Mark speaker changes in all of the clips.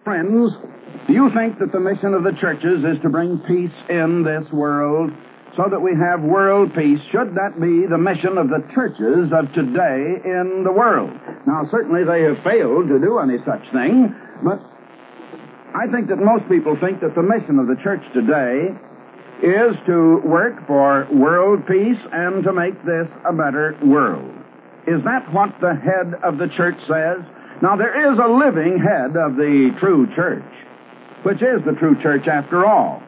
Speaker 1: Friends, do you think that the mission of the churches is to bring peace in this world so that we have world peace? Should that be the mission of the churches of today in the world? Now, certainly they have failed to do any such thing, but I think that most people think that the mission of the church today is to work for world peace and to make this a better world. Is that what the head of the church says? Now, there is a living head of the true church, which is the true church after all.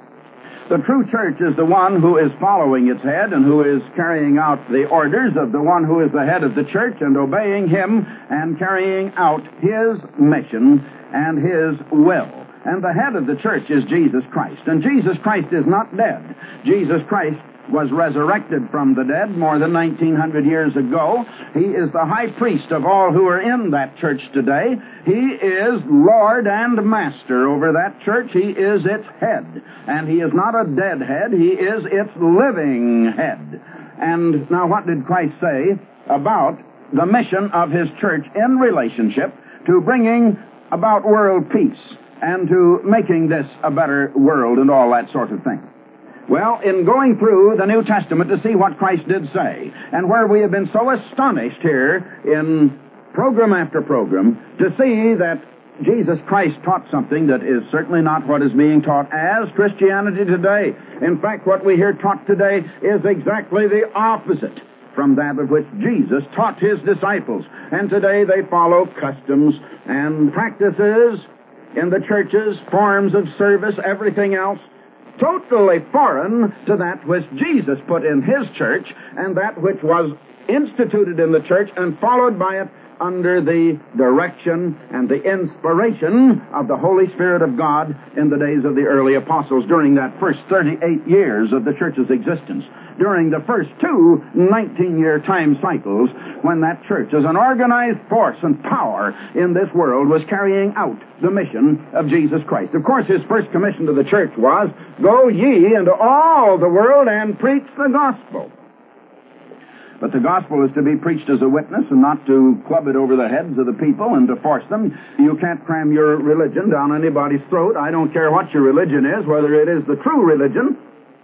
Speaker 1: The true church is the one who is following its head and who is carrying out the orders of the one who is the head of the church and obeying him and carrying out his mission and his will. And the head of the church is Jesus Christ. And Jesus Christ is not dead. Jesus Christ was resurrected from the dead more than 1900 years ago. He is the high priest of all who are in that church today. He is Lord and Master over that church. He is its head. And he is not a dead head. He is its living head. And now what did Christ say about the mission of his church in relationship to bringing about world peace and to making this a better world and all that sort of thing? Well, in going through the New Testament to see what Christ did say, and where we have been so astonished here in program after program to see that Jesus Christ taught something that is certainly not what is being taught as Christianity today. In fact, what we hear taught today is exactly the opposite from that of which Jesus taught his disciples. And today they follow customs and practices in the churches, forms of service, everything else, totally foreign to that which Jesus put in his church and that which was instituted in the church and followed by it under the direction and the inspiration of the Holy Spirit of God in the days of the early apostles during that first 38 years of the church's existence, during the first two 19-year time cycles when that church as an organized force and power in this world was carrying out the mission of Jesus Christ. Of course, his first commission to the church was, "Go ye into all the world and preach the gospel." But the gospel is to be preached as a witness and not to club it over the heads of the people and to force them. You can't cram your religion down anybody's throat. I don't care what your religion is, whether it is the true religion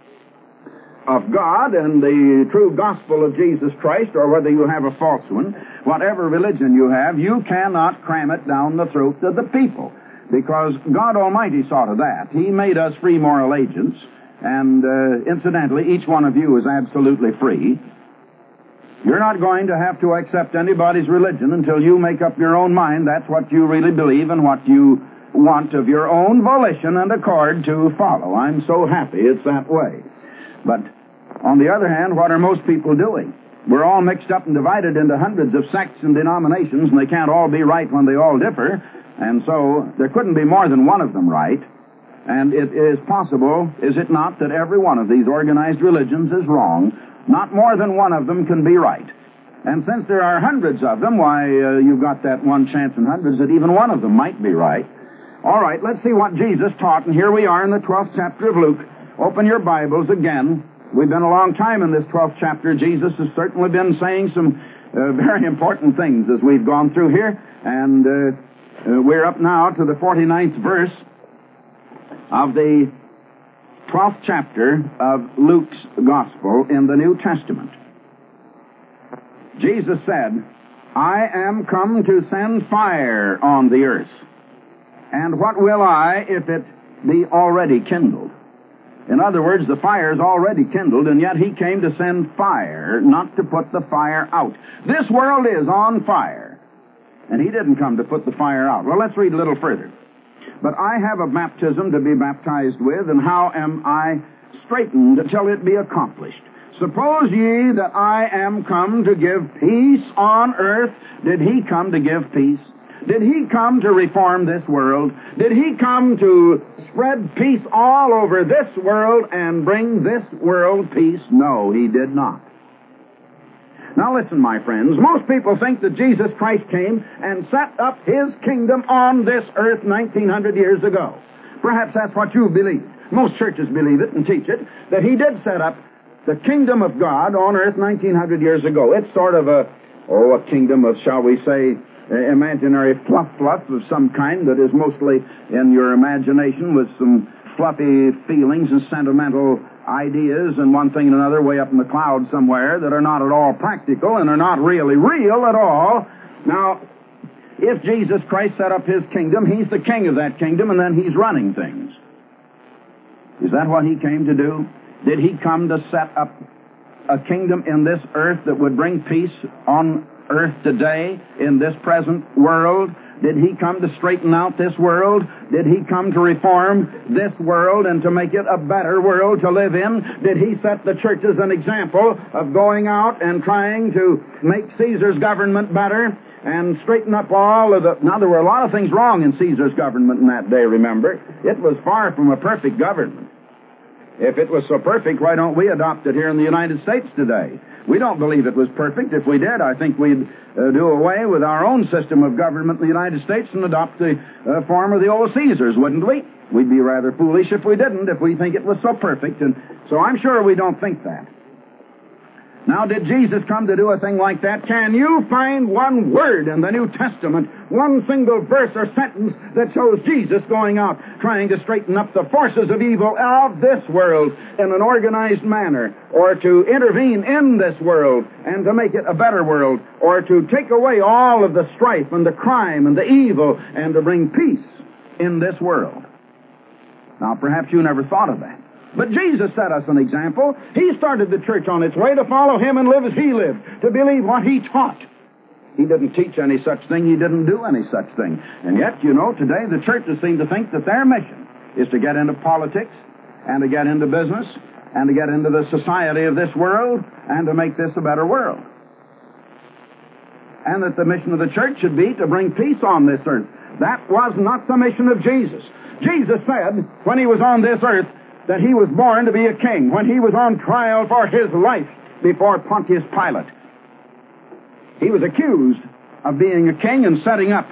Speaker 1: of God and the true gospel of Jesus Christ, or whether you have a false one. Whatever religion you have, you cannot cram it down the throat of the people, because God Almighty saw to that. He made us free moral agents, and incidentally, each one of you is absolutely free. You're not going to have to accept anybody's religion until you make up your own mind that's what you really believe and what you want of your own volition and accord to follow. I'm so happy it's that way. But on the other hand, what are most people doing? We're all mixed up and divided into hundreds of sects and denominations, and they can't all be right when they all differ, and so there couldn't be more than one of them right. And it is possible, is it not, that every one of these organized religions is wrong. Not more than one of them can be right. And since there are hundreds of them, why, you've got that one chance in hundreds that even one of them might be right. All right, let's see what Jesus taught, and here we are in the 12th chapter of Luke. Open your Bibles again. We've been a long time in this 12th chapter. Jesus has certainly been saying some very important things as we've gone through here, and we're up now to the 49th verse of the 12th chapter of Luke's Gospel in the New Testament. Jesus said, "I am come to send fire on the earth. And what will I if it be already kindled?" In other words, the fire's already kindled, and yet he came to send fire, not to put the fire out. This world is on fire, and he didn't come to put the fire out. Well, let's read a little further. "But I have a baptism to be baptized with, and how am I straitened till it be accomplished? Suppose ye that I am come to give peace on earth?" Did he come to give peace? Did he come to reform this world? Did he come to spread peace all over this world and bring this world peace? No, he did not. Now listen, my friends, most people think that Jesus Christ came and set up his kingdom on this earth 1900 years ago. Perhaps that's what you believe. Most churches believe it and teach it, that he did set up the kingdom of God on earth 1900 years ago. It's sort of a kingdom of, shall we say, imaginary fluff of some kind that is mostly in your imagination with some fluffy feelings and sentimental ideas and one thing and another way up in the clouds somewhere that are not at all practical and are not really real at all. Now, if Jesus Christ set up His kingdom, He's the king of that kingdom, and then He's running things. Is that what He came to do? Did He come to set up a kingdom in this earth that would bring peace on earth today in this present world? Did He come to straighten out this world? Did He come to reform this world and to make it a better world to live in? Did He set the church as an example of going out and trying to make Caesar's government better and straighten up all of the... Now, there were a lot of things wrong in Caesar's government in that day, remember. It was far from a perfect government. If it was so perfect, why don't we adopt it here in the United States today? We don't believe it was perfect. If we did, I think we'd do away with our own system of government in the United States and adopt the form of the old Caesars, wouldn't we? We'd be rather foolish if we didn't, if we think it was so perfect. And so I'm sure we don't think that. Now, did Jesus come to do a thing like that? Can you find one word in the New Testament, one single verse or sentence that shows Jesus going out trying to straighten up the forces of evil of this world in an organized manner, or to intervene in this world and to make it a better world, or to take away all of the strife and the crime and the evil and to bring peace in this world? Now, perhaps you never thought of that. But Jesus set us an example. He started the church on its way to follow Him and live as He lived, to believe what He taught. He didn't teach any such thing. He didn't do any such thing. And yet, you know, today the churches seem to think that their mission is to get into politics and to get into business and to get into the society of this world and to make this a better world. And that the mission of the church should be to bring peace on this earth. That was not the mission of Jesus. Jesus said, when He was on this earth, that He was born to be a king, when He was on trial for His life before Pontius Pilate. He was accused of being a king and setting up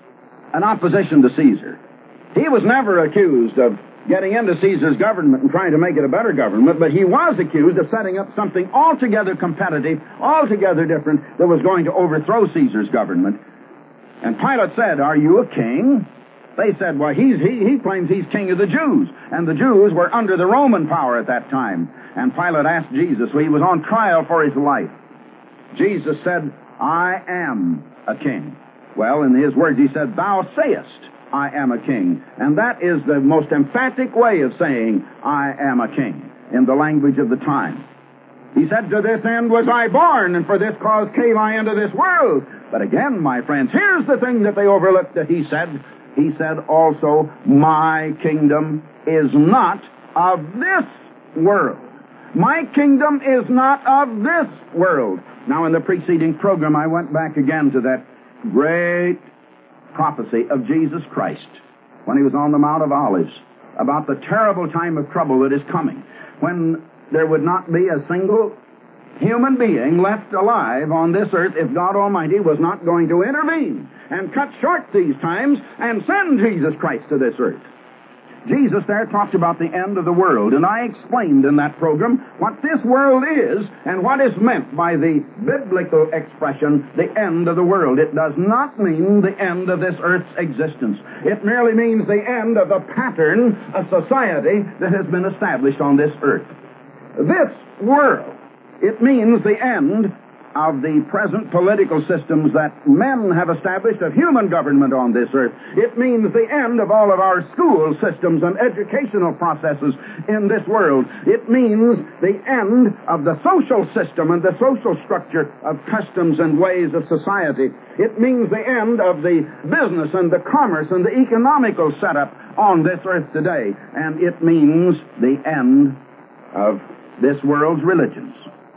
Speaker 1: an opposition to Caesar. He was never accused of getting into Caesar's government and trying to make it a better government, but he was accused of setting up something altogether competitive, altogether different, that was going to overthrow Caesar's government. And Pilate said, "Are you a king?" They said, "Well, he claims he's king of the Jews." And the Jews were under the Roman power at that time. And Pilate asked Jesus, he was on trial for his life. Jesus said, "I am a king." Well, in his words, he said, "Thou sayest, I am a king." And that is the most emphatic way of saying, "I am a king," in the language of the time. He said, "To this end was I born, and for this cause came I into this world." But again, my friends, here's the thing that they overlooked that he said. He said also, "My kingdom is not of this world." My kingdom is not of this world. Now, in the preceding program, I went back again to that great prophecy of Jesus Christ when He was on the Mount of Olives about the terrible time of trouble that is coming, when there would not be a single human being left alive on this earth if God Almighty was not going to intervene and cut short these times and send Jesus Christ to this earth. Jesus there talked about the end of the world, and I explained in that program what this world is and what is meant by the biblical expression, the end of the world. It does not mean the end of this earth's existence. It merely means the end of the pattern of society that has been established on this earth. This world, it means the end of the present political systems that men have established of human government on this earth. It means the end of all of our school systems and educational processes in this world. It means the end of the social system and the social structure of customs and ways of society. It means the end of the business and the commerce and the economical setup on this earth today. And it means the end of this world's religions.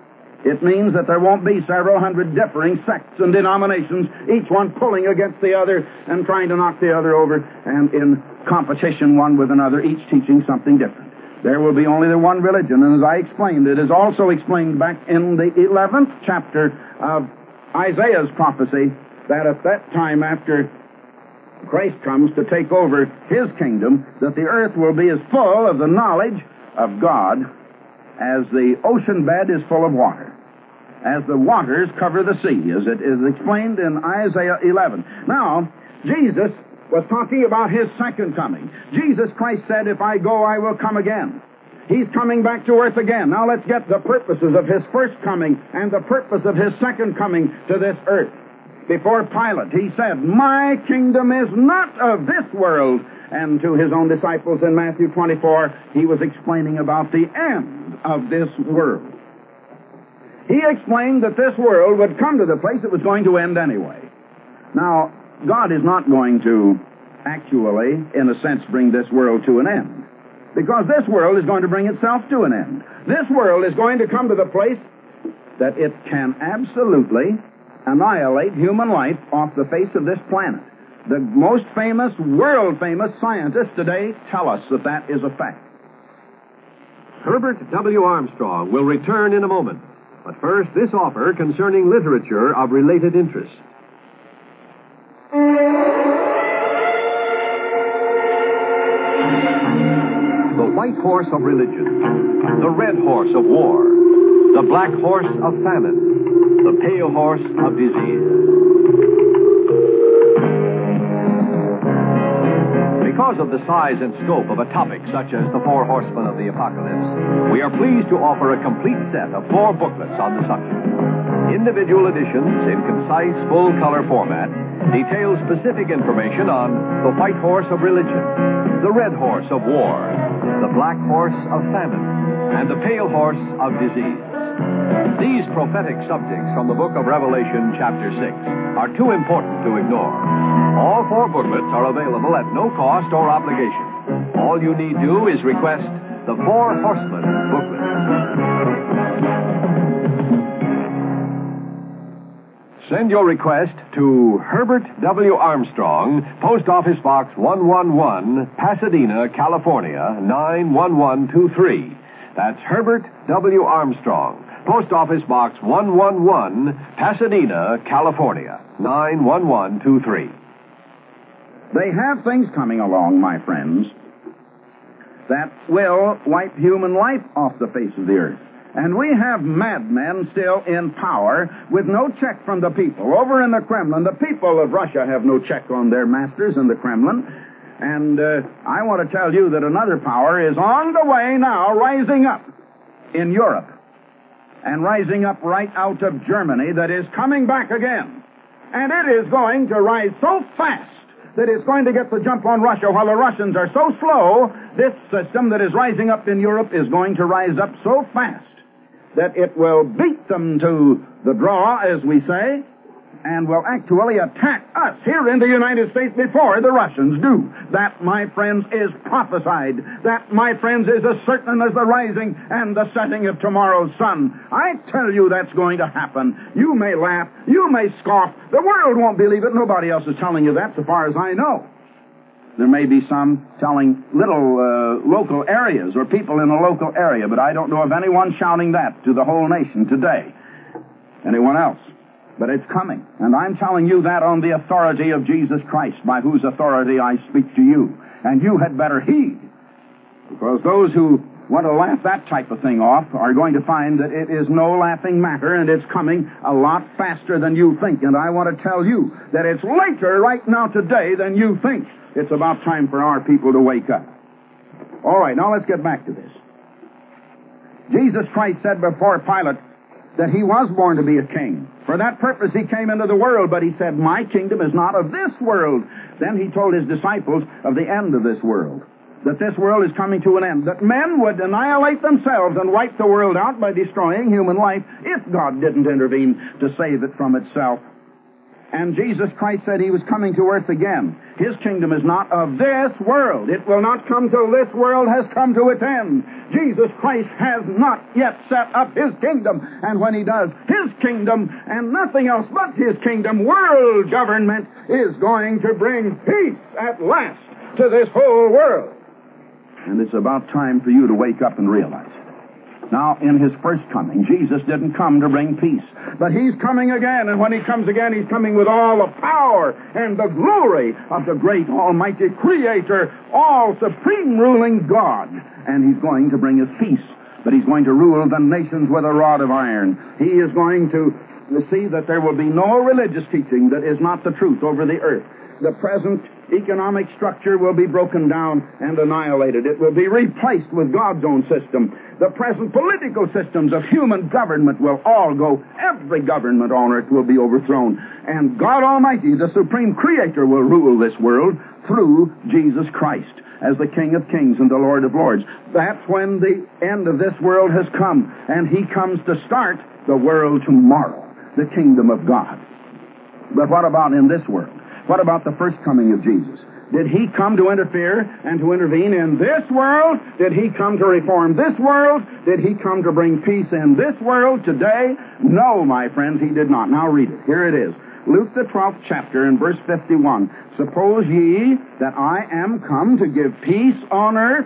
Speaker 1: It means that there won't be several hundred differing sects and denominations, each one pulling against the other and trying to knock the other over, and in competition one with another, each teaching something different. There will be only the one religion, and as I explained, it is also explained back in the 11th chapter of Isaiah's prophecy that at that time, after Christ comes to take over His kingdom, that the earth will be as full of the knowledge of God as the ocean bed is full of water. as the waters cover the sea, as it is explained in Isaiah 11. Now, Jesus was talking about his second coming. Jesus Christ said, if I go, I will come again. He's coming back to earth again. Now let's get the purposes of his first coming and the purpose of his second coming to this earth. Before Pilate, he said, my kingdom is not of this world. And to his own disciples in Matthew 24, he was explaining about the end of this world. He explained that this world would come to the place it was going to end anyway. Now, God is not going to actually, in a sense, bring this world to an end, because this world is going to bring itself to an end. This world is going to come to the place that it can absolutely annihilate human life off the face of this planet. The most famous, world-famous scientists today tell us that that is a fact.
Speaker 2: Herbert W. Armstrong will return in a moment. But first, this offer concerning literature of related interest. The white horse of religion, the red horse of war, the black horse of famine, the pale horse of disease. Because of the size and scope of a topic such as the Four Horsemen of the Apocalypse, we are pleased to offer a complete set of 4 booklets on the subject. Individual editions in concise, full-color format detail specific information on the white horse of religion, the red horse of war, the black horse of famine, and the pale horse of disease. These prophetic subjects from the book of Revelation, chapter 6, are too important to ignore. All 4 booklets are available at no cost or obligation. All you need do is request the Four Horsemen booklet. Send your request to Herbert W. Armstrong, Post Office Box 111, Pasadena, California, 91123. That's Herbert W. Armstrong, Post Office Box 111, Pasadena, California, 91123.
Speaker 1: They have things coming along, my friends, that will wipe human life off the face of the earth. And we have madmen still in power with no check from the people. Over in the Kremlin, the people of Russia have no check on their masters in the Kremlin. And I want to tell you that another power is on the way now, rising up in Europe. And rising up right out of Germany, that is coming back again. And it is going to rise so fast that it's going to get the jump on Russia while the Russians are so slow. This system that is rising up in Europe is going to rise up so fast that it will beat them to the draw, as we say, and will actually attack us here in the United States before the Russians do. That, my friends, is prophesied. That, my friends, is as certain as the rising and the setting of tomorrow's sun. I tell you that's going to happen. You may laugh. You may scoff. The world won't believe it. Nobody else is telling you that, so far as I know. There may be some telling little local areas or people in a local area, but I don't know of anyone shouting that to the whole nation today. Anyone else? But it's coming. And I'm telling you that on the authority of Jesus Christ, by whose authority I speak to you. And you had better heed. Because those who want to laugh that type of thing off are going to find that it is no laughing matter, and it's coming a lot faster than you think. And I want to tell you that it's later right now today than you think. It's about time for our people to wake up. All right, now let's get back to this. Jesus Christ said before Pilate that he was born to be a king. For that purpose he came into the world, but he said, my kingdom is not of this world. Then he told his disciples of the end of this world, that this world is coming to an end, that men would annihilate themselves and wipe the world out by destroying human life if God didn't intervene to save it from itself. And Jesus Christ said he was coming to earth again. His kingdom is not of this world. It will not come till this world has come to its end. Jesus Christ has not yet set up his kingdom. And when he does, his kingdom and nothing else but his kingdom, world government, is going to bring peace at last to this whole world. And it's about time for you to wake up and realize it. Now, in his first coming, Jesus didn't come to bring peace, but he's coming again, and when he comes again, he's coming with all the power and the glory of the great Almighty Creator, all supreme ruling God, and he's going to bring his peace but he's going to rule the nations with a rod of iron. He is going to see that there will be no religious teaching that is not the truth over the earth. The present economic structure will be broken down and annihilated. It will be replaced with God's own system. The present political systems of human government will all go. Every government on earth will be overthrown. And God Almighty, the Supreme Creator, will rule this world through Jesus Christ as the King of Kings and the Lord of Lords. That's when the end of this world has come, and He comes to start the world tomorrow, the kingdom of God. But what about in this world? What about the first coming of Jesus? Did He come to interfere and to intervene in this world? Did He come to reform this world? Did He come to bring peace in this world today? No, my friends, He did not. Now read it. Here it is. Luke the 12th chapter and verse 51. Suppose ye that I am come to give peace on earth?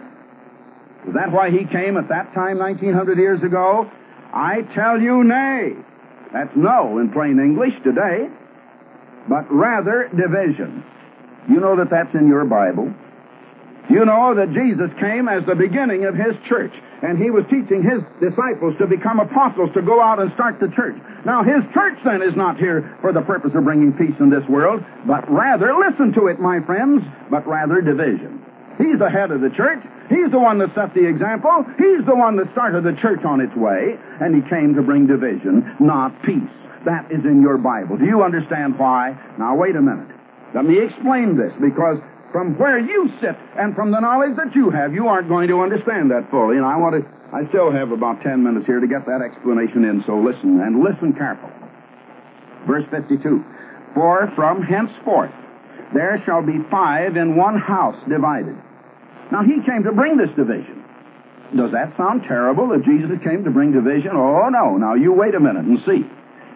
Speaker 1: Is that why He came at that time 1900 years ago? I tell you, nay. That's no in plain English today. But rather division. You know that that's in your Bible. You know that Jesus came as the beginning of His church, and He was teaching His disciples to become apostles, to go out and start the church. Now, His church, then, is not here for the purpose of bringing peace in this world, but rather, listen to it, my friends, but rather division. He's the head of the church. He's the one that set the example. He's the one that started the church on its way, and He came to bring division, not peace. That is in your Bible. Do you understand why? Now, wait a minute. Let me explain this, because from where you sit and from the knowledge that you have, you aren't going to understand that fully. And I still have about 10 minutes here to get that explanation in, so listen, and listen carefully. Verse 52. For from henceforth there shall be 5 in one house divided. Now, He came to bring this division. Does that sound terrible that Jesus came to bring division? Oh, no. Now, you wait a minute and see.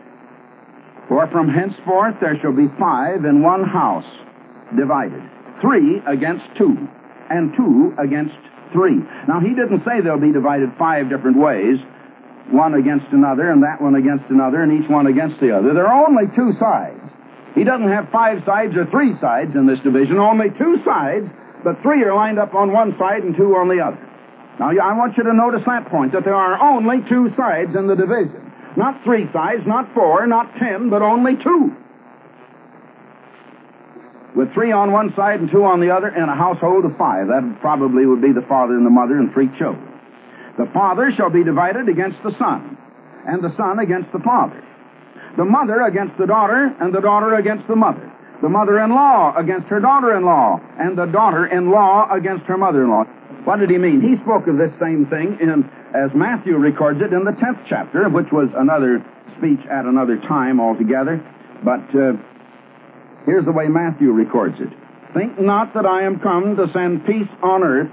Speaker 1: For from henceforth there shall be 5 in one house divided. 3 against 2, and 2 against 3. Now, He didn't say they'll be divided 5 different ways, one against another, and that one against another, and each one against the other. There are only 2 sides. He doesn't have 5 sides or 3 sides in this division, only 2 sides, but 3 are lined up on one side and 2 on the other. Now, I want you to notice that point, that there are only 2 sides in the division. Not 3 sides, not 4, not 10, but only 2. With 3 on one side and 2 on the other in a household of 5. That probably would be the father and the mother and 3 children. The father shall be divided against the son, and the son against the father. The mother against the daughter, and the daughter against the mother. The mother-in-law against her daughter-in-law, and the daughter-in-law against her mother-in-law. What did He mean? He spoke of this same thing as Matthew records it in the 10th chapter, which was another speech at another time altogether. But here's the way Matthew records it. Think not that I am come to send peace on earth.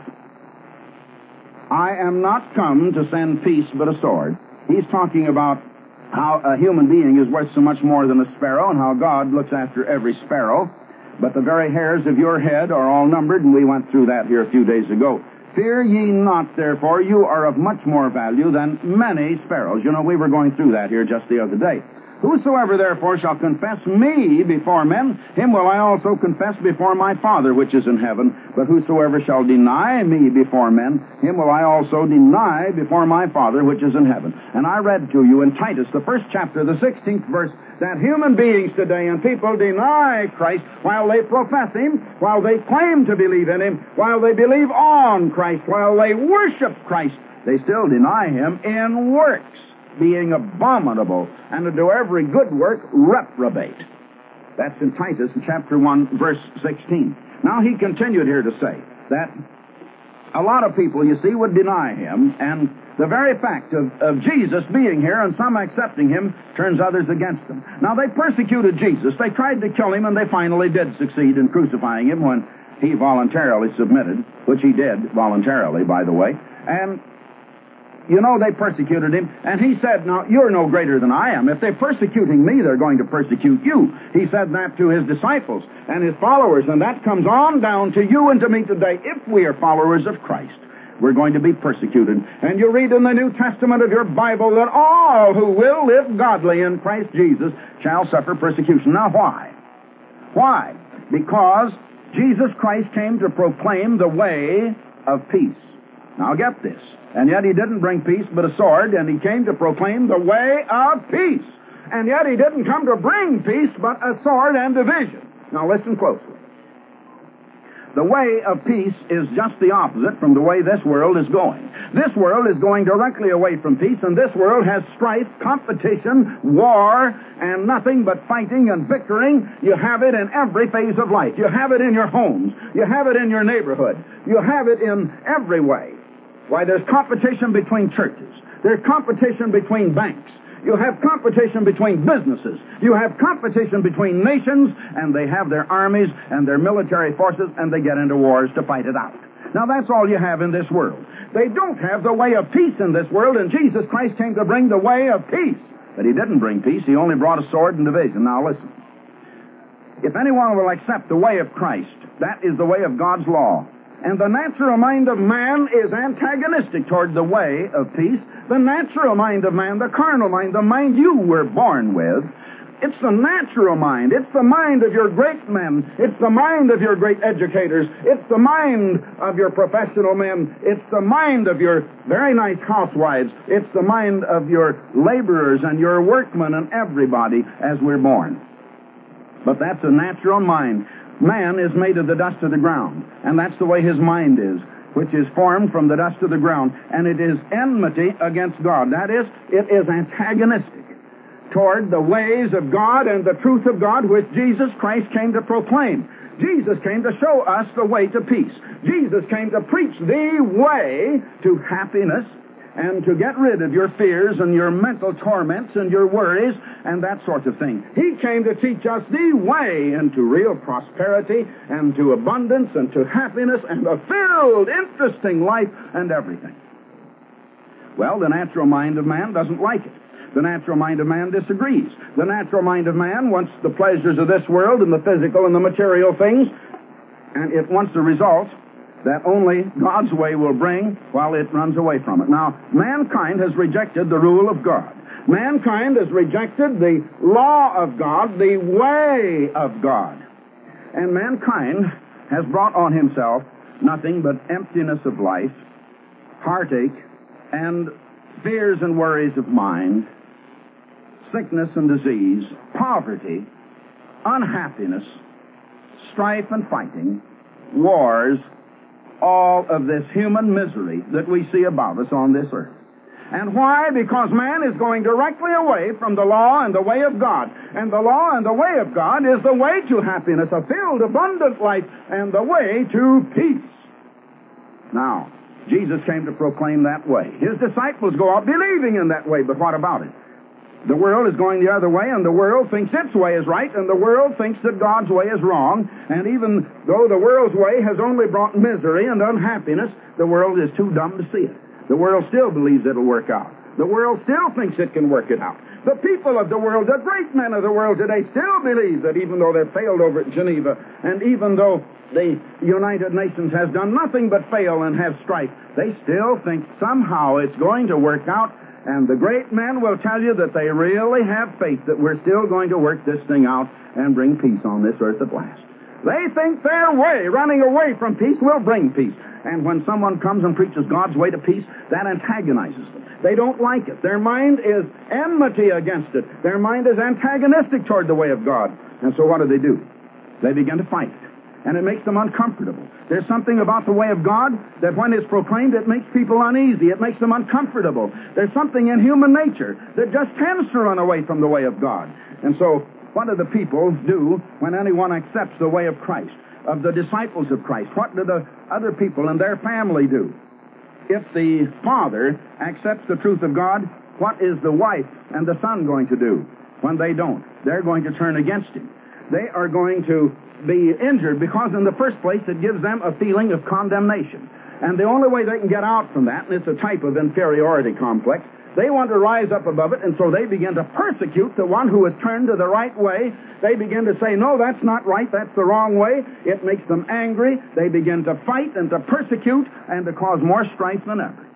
Speaker 1: I am not come to send peace but a sword. He's talking about how a human being is worth so much more than a sparrow, and how God looks after every sparrow. But the very hairs of your head are all numbered, and we went through that here a few days ago. Fear ye not, therefore, you are of much more value than many sparrows. You know, we were going through that here just the other day. Whosoever therefore shall confess me before men, him will I also confess before my Father which is in heaven. But whosoever shall deny me before men, him will I also deny before my Father which is in heaven. And I read to you in Titus, the 1st chapter, the 16th verse, that human beings today and people deny Christ while they profess Him, while they claim to believe in Him, while they believe on Christ, while they worship Christ. They still deny Him in works, being abominable, and to do every good work reprobate. That's in Titus, in chapter 1, verse 16. Now, he continued here to say that a lot of people, you see, would deny Him, and the very fact of Jesus being here and some accepting Him turns others against Him. Now, they persecuted Jesus. They tried to kill Him, and they finally did succeed in crucifying Him when He voluntarily submitted, which He did voluntarily, by the way. And you know, they persecuted Him, and He said, now, you're no greater than I am. If they're persecuting me, they're going to persecute you. He said that to His disciples and His followers, and that comes on down to you and to me today. If we are followers of Christ, we're going to be persecuted. And you read in the New Testament of your Bible that all who will live godly in Christ Jesus shall suffer persecution. Now, why? Why? Because Jesus Christ came to proclaim the way of peace. Now, get this. And yet he didn't bring peace but a sword, and he came to proclaim the way of peace. And yet he didn't come to bring peace but a sword and division. Now listen closely. The way of peace is just the opposite from the way this world is going. This world is going directly away from peace, and this world has strife, competition, war, and nothing but fighting and bickering. You have it in every phase of life. You have it in your homes. You have it in your neighborhood. You have it in every way. Why, there's competition between churches. There's competition between banks. You have competition between businesses. You have competition between nations, and they have their armies and their military forces, and they get into wars to fight it out. Now, that's all you have in this world. They don't have the way of peace in this world, and Jesus Christ came to bring the way of peace. But he didn't bring peace. He only brought a sword and division. Now, listen. If anyone will accept the way of Christ, that is the way of God's law. And the natural mind of man is antagonistic toward the way of peace. The natural mind of man, the carnal mind, the mind you were born with, it's the natural mind. It's the mind of your great men. It's the mind of your great educators. It's the mind of your professional men. It's the mind of your very nice housewives. It's the mind of your laborers and your workmen and everybody as we're born. But that's a natural mind. Man is made of the dust of the ground, and that's the way his mind is, which is formed from the dust of the ground, and it is enmity against God. That is, it is antagonistic toward the ways of God and the truth of God, which Jesus Christ came to proclaim. Jesus came to show us the way to peace. Jesus came to preach the way to happiness and to get rid of your fears and your mental torments and your worries and that sort of thing. He came to teach us the way into real prosperity and to abundance and to happiness and a filled, interesting life and everything. Well, the natural mind of man doesn't like it. The natural mind of man disagrees. The natural mind of man wants the pleasures of this world and the physical and the material things, and it wants the results that only God's way will bring while it runs away from it. Now, mankind has rejected the rule of God. Mankind has rejected the law of God, the way of God. And mankind has brought on himself nothing but emptiness of life, heartache, and fears and worries of mind, sickness and disease, poverty, unhappiness, strife and fighting, wars, all of this human misery that we see about us on this earth. And why? Because man is going directly away from the law and the way of God. And the law and the way of God is the way to happiness, a filled, abundant life, and the way to peace. Now, Jesus came to proclaim that way. His disciples go out believing in that way, but what about it? The world is going the other way, and the world thinks its way is right, and the world thinks that God's way is wrong. And even though the world's way has only brought misery and unhappiness, the world is too dumb to see it. The world still believes it'll work out. The world still thinks it can work it out. The people of the world, the great men of the world today, still believe that even though they've failed over at Geneva, and even though the United Nations has done nothing but fail and have strife, they still think somehow it's going to work out. And the great men will tell you that they really have faith that we're still going to work this thing out and bring peace on this earth at last. They think their way, running away from peace, will bring peace. And when someone comes and preaches God's way to peace, that antagonizes them. They don't like it. Their mind is enmity against it. Their mind is antagonistic toward the way of God. And so what do? They begin to fight it. And it makes them uncomfortable. There's something about the way of God that when it's proclaimed, it makes people uneasy. It makes them uncomfortable. There's something in human nature that just tends to run away from the way of God. And so what do the people do when anyone accepts the way of Christ, of the disciples of Christ? What do the other people and their family do? If the father accepts the truth of God, what is the wife and the son going to do when they don't? They're going to turn against him. They are going to be injured because in the first place it gives them a feeling of condemnation. And the only way they can get out from that, and it's a type of inferiority complex, they want to rise up above it, and so they begin to persecute the one who has turned to the right way. They begin to say, no, that's not right, that's the wrong way. It makes them angry. They begin to fight and to persecute and to cause more strife than ever.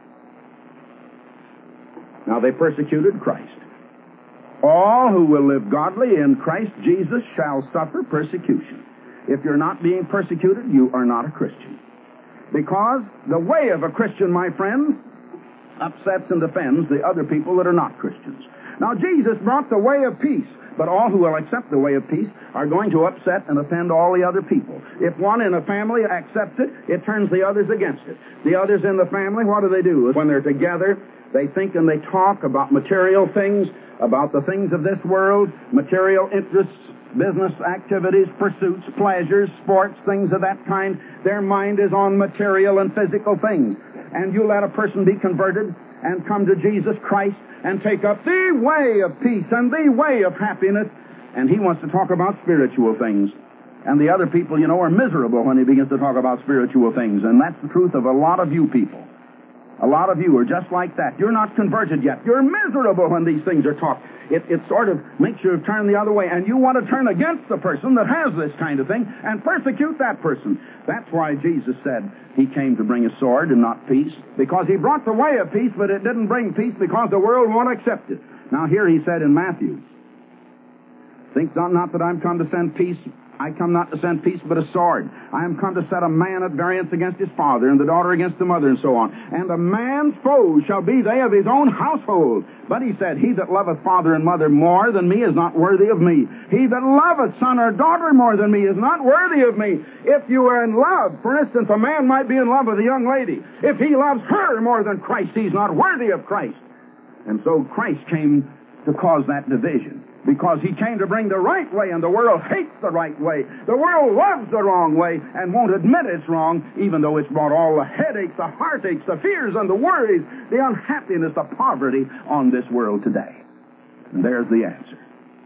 Speaker 1: Now they persecuted Christ. All who will live godly in Christ Jesus shall suffer persecution. If you're not being persecuted, you are not a Christian. Because the way of a Christian, my friends, upsets and offends the other people that are not Christians. Now, Jesus brought the way of peace, but all who will accept the way of peace are going to upset and offend all the other people. If one in a family accepts it, it turns the others against it. The others in the family, what do? When they're together, they think and they talk about material things, about the things of this world, material interests, business activities, pursuits, pleasures, sports, things of that kind. Their mind is on material and physical things. And you let a person be converted and come to Jesus Christ and take up the way of peace and the way of happiness, and he wants to talk about spiritual things. And the other people, are miserable when he begins to talk about spiritual things. And that's the truth of a lot of you people. A lot of you are just like that. You're not converted yet. You're miserable when these things are taught. It sort of makes you turn the other way, and you want to turn against the person that has this kind of thing and persecute that person. That's why Jesus said he came to bring a sword and not peace, because he brought the way of peace, but it didn't bring peace because the world won't accept it. Now here he said in Matthew, think not that I'm come to send peace. I come not to send peace, but a sword. I am come to set a man at variance against his father, and the daughter against the mother, and so on. And a man's foes shall be they of his own household. But he said, he that loveth father and mother more than me is not worthy of me. He that loveth son or daughter more than me is not worthy of me. If you are in love, for instance, a man might be in love with a young lady. If he loves her more than Christ, he's not worthy of Christ. And so Christ came to cause that division, because he came to bring the right way, and the world hates the right way. The world loves the wrong way and won't admit it's wrong, even though it's brought all the headaches, the heartaches, the fears, and the worries, the unhappiness, the poverty on this world today. And there's the answer.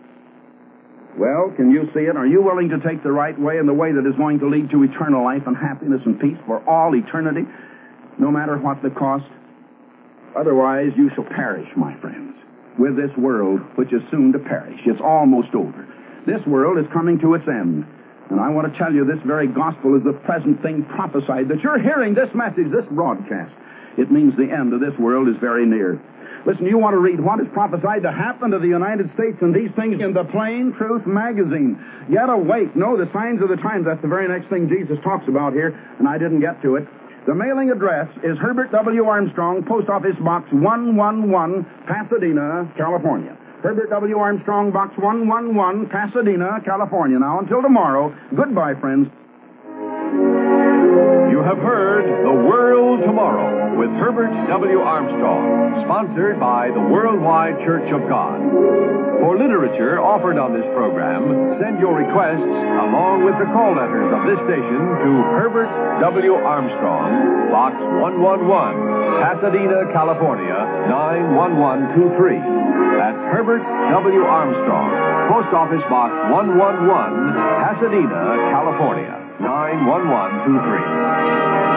Speaker 1: Well, can you see it? Are you willing to take the right way and the way that is going to lead to eternal life and happiness and peace for all eternity, no matter what the cost? Otherwise, you shall perish, my friends, with this world, which is soon to perish. It's almost over. This world is coming to its end. And I want to tell you, this very gospel is the present thing prophesied. That you're hearing this message, this broadcast, it means the end of this world is very near. Listen, you want to read what is prophesied to happen to the United States and these things in the Plain Truth magazine. Get awake. Know the signs of the times. That's the very next thing Jesus talks about here, and I didn't get to it. The mailing address is Herbert W. Armstrong, Post Office Box 111, Pasadena, California. Herbert W. Armstrong, Box 111, Pasadena, California. Now, until tomorrow, goodbye, friends.
Speaker 2: You have heard The World Tomorrow with Herbert W. Armstrong, sponsored by the Worldwide Church of God. For literature offered on this program, send your requests along with the call letters of this station to Herbert W. Armstrong, Box 111, Pasadena, California, 91123. That's Herbert W. Armstrong, Post Office Box 111, Pasadena, California, 91123.